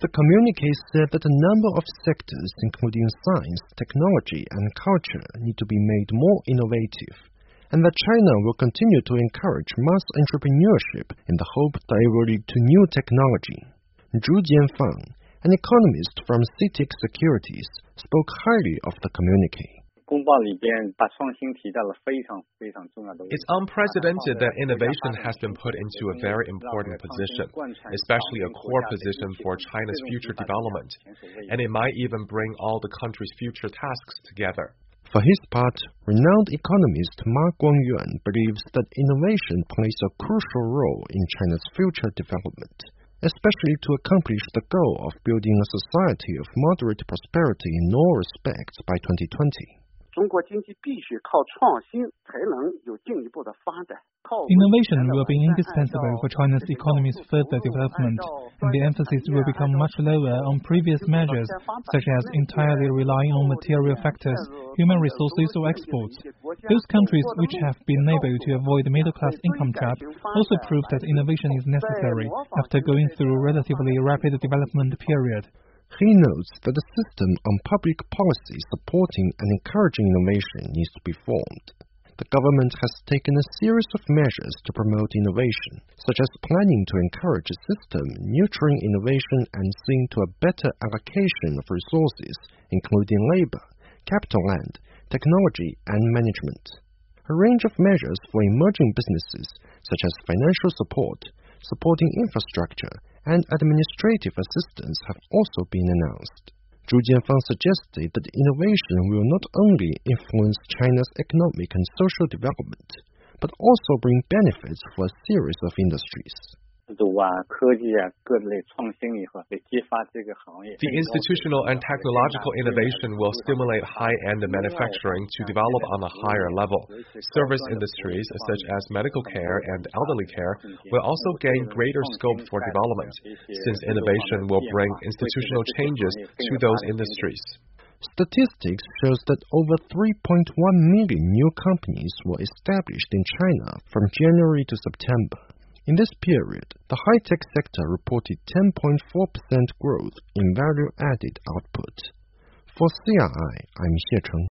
The communique said that a number of sectors, including science, technology, and culture, need to be made more innovative, and that China will continue to encourage mass entrepreneurship in the hope that it will lead to new technology. Zhu Jianfang, an economist from CITIC Securities, spoke highly of the communique. It's unprecedented that innovation has been put into a very important position, especially a core position for China's future development, and it might even bring all the country's future tasks together. For his part, renowned economist Ma Guangyuan believes that innovation plays a crucial role in China's future development, especially to accomplish the goal of building a society of moderate prosperity in all respects by 2020. Innovation will be indispensable for China's economy's further development, and the emphasis will become much lower on previous measures, such as entirely relying on material factors, human resources, or exports. Those countries which have been able to avoid the middle-class income trap also prove that innovation is necessary after going through a relatively rapid development period. He notes that a system on public policy supporting and encouraging innovation needs to be formed. The government has taken a series of measures to promote innovation, such as planning to encourage a system nurturing innovation and seeing to a better allocation of resources, including labor, capital land, technology, and management. A range of measures for emerging businesses, such as financial support, supporting infrastructure, and administrative assistance have also been announced. Zhu Jianfang suggested that innovation will not only influence China's economic and social development, but also bring benefits for a series of industries. The institutional and technological innovation will stimulate high-end manufacturing to develop on a higher level. Service industries such as medical care and elderly care will also gain greater scope for development, since innovation will bring institutional changes to those industries. Statistics shows that over 3.1 million new companies were established in China from January to September. In this period, the high-tech sector reported 10.4% growth in value-added output. For CRI, I'm Xie Cheng.